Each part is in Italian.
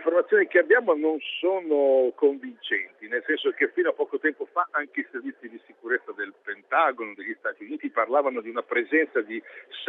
informazioni che abbiamo non sono convincenti, nel senso che fino a poco tempo fa anche i servizi di sicurezza del Pentagono degli Stati Uniti parlavano di una presenza di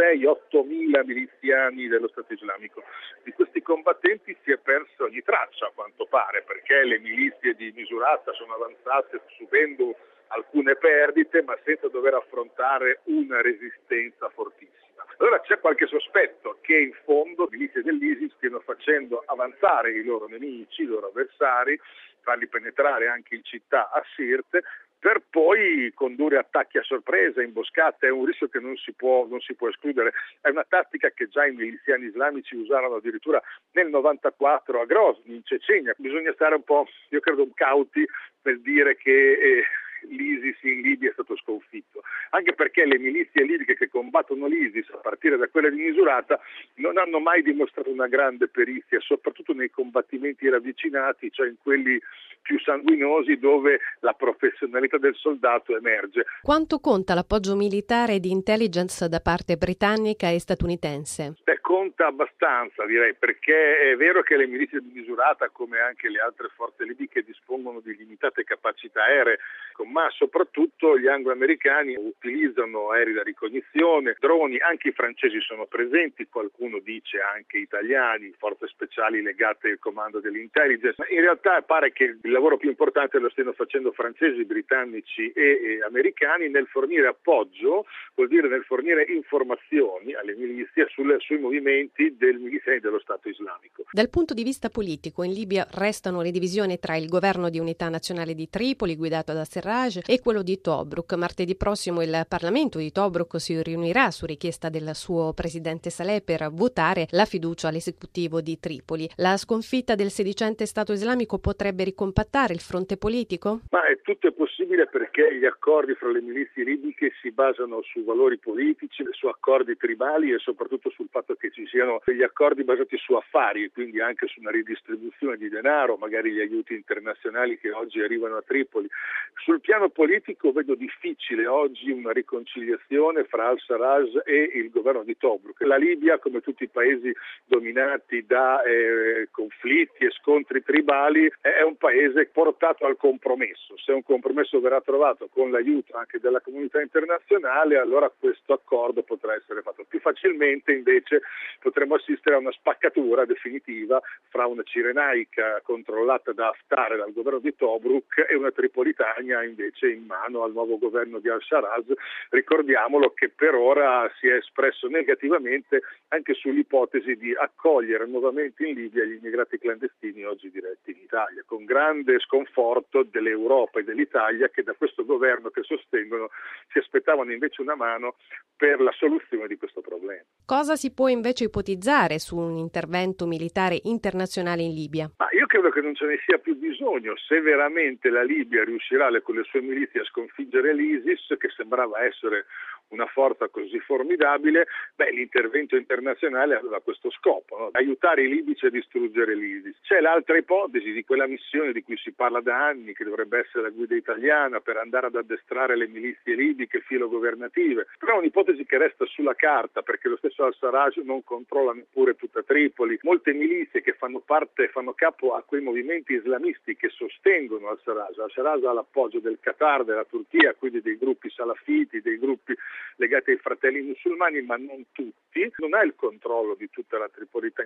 6-8 mila miliziani dello Stato Islamico. Di questi combattenti si è persa ogni traccia, a quanto pare, perché le milizie di Misurata sono avanzate subendo alcune perdite, ma senza dover affrontare una resistenza fortissima. Allora c'è qualche sospetto che in fondo le milizie dell'ISIS stiano facendo avanzare i loro nemici, i loro avversari, farli penetrare anche in città a Sirte, per poi condurre attacchi a sorpresa, imboscate. È un rischio che non si può escludere. È una tattica che già i miliziani islamici usarono addirittura nel 94 a Grozny, in Cecenia. Bisogna stare un po', io credo, cauti per dire che l'ISIS in Libia è stato sconfitto, anche perché le milizie libiche che combattono l'ISIS, a partire da quella di Misurata, non hanno mai dimostrato una grande perizia, soprattutto nei combattimenti ravvicinati, cioè in quelli più sanguinosi dove la professionalità del soldato emerge. Quanto conta l'appoggio militare e di intelligence da parte britannica e statunitense? Conta abbastanza, direi, perché è vero che le milizie di Misurata, come anche le altre forze libiche, dispongono di limitate capacità aeree, ma soprattutto gli anglo-americani utilizzano aerei da ricognizione, droni, anche i francesi sono presenti, qualcuno dice anche italiani, forze speciali legate al comando dell'intelligence, ma in realtà pare che il lavoro più importante lo stiano facendo francesi, britannici e americani nel fornire appoggio, vuol dire nel fornire informazioni alle milizie sui movimenti del miliziani dello Stato Islamico. Dal punto di vista politico, in Libia restano le divisioni tra il governo di unità nazionale di Tripoli, guidato da Serraj, e quello di Tobruk. Martedì prossimo il Parlamento di Tobruk si riunirà su richiesta del suo presidente Saleh per votare la fiducia all'esecutivo di Tripoli. La sconfitta del sedicente Stato Islamico potrebbe ricompattare il fronte politico? Ma tutto è possibile perché gli accordi fra le milizie libiche si basano su valori politici, su accordi tribali e soprattutto sul fatto che ci siano degli accordi basati su affari, quindi anche su una ridistribuzione di denaro, magari gli aiuti internazionali che oggi arrivano a Tripoli. Sul piano politico vedo difficile oggi una riconciliazione fra al-Sarraj e il governo di Tobruk. La Libia, come tutti i paesi dominati da conflitti e scontri tribali, è un paese portato al compromesso. Se un compromesso verrà trovato con l'aiuto anche della comunità internazionale, allora questo accordo potrà essere fatto. Più facilmente invece potremmo assistere a una spaccatura definitiva fra una Cirenaica controllata da Haftar e dal governo di Tobruk e una Tripolitania invece in mano al nuovo governo di al-Sarraj. Ricordiamolo che per ora si è espresso negativamente anche sull'ipotesi di accogliere nuovamente in Libia gli immigrati clandestini oggi diretti in Italia, con grande sconforto dell'Europa e dell'Italia che da questo governo che sostengono si aspettavano invece una mano per la soluzione di questo problema. Cosa si può invece ipotizzare su un intervento militare internazionale in Libia? Ma io credo che non ce ne sia più bisogno. Se veramente la Libia riuscirà con le sue milizie a sconfiggere l'ISIS, che sembrava essere una forza così formidabile, l'intervento internazionale aveva questo scopo, no? Aiutare i libici a distruggere l'ISIS. C'è l'altra ipotesi di quella missione di cui si parla da anni, che dovrebbe essere la guida italiana per andare ad addestrare le milizie libiche filogovernative, però è un'ipotesi che resta sulla carta perché lo stesso al-Sarraj non controlla neppure tutta Tripoli. Molte milizie che fanno capo a quei movimenti islamisti che sostengono al-Sarraj. Al-Sarraj ha l'appoggio del Qatar, della Turchia, quindi dei gruppi salafiti, dei gruppi legati ai fratelli musulmani, ma non tutti, non ha il controllo di tutta la Tripolitania.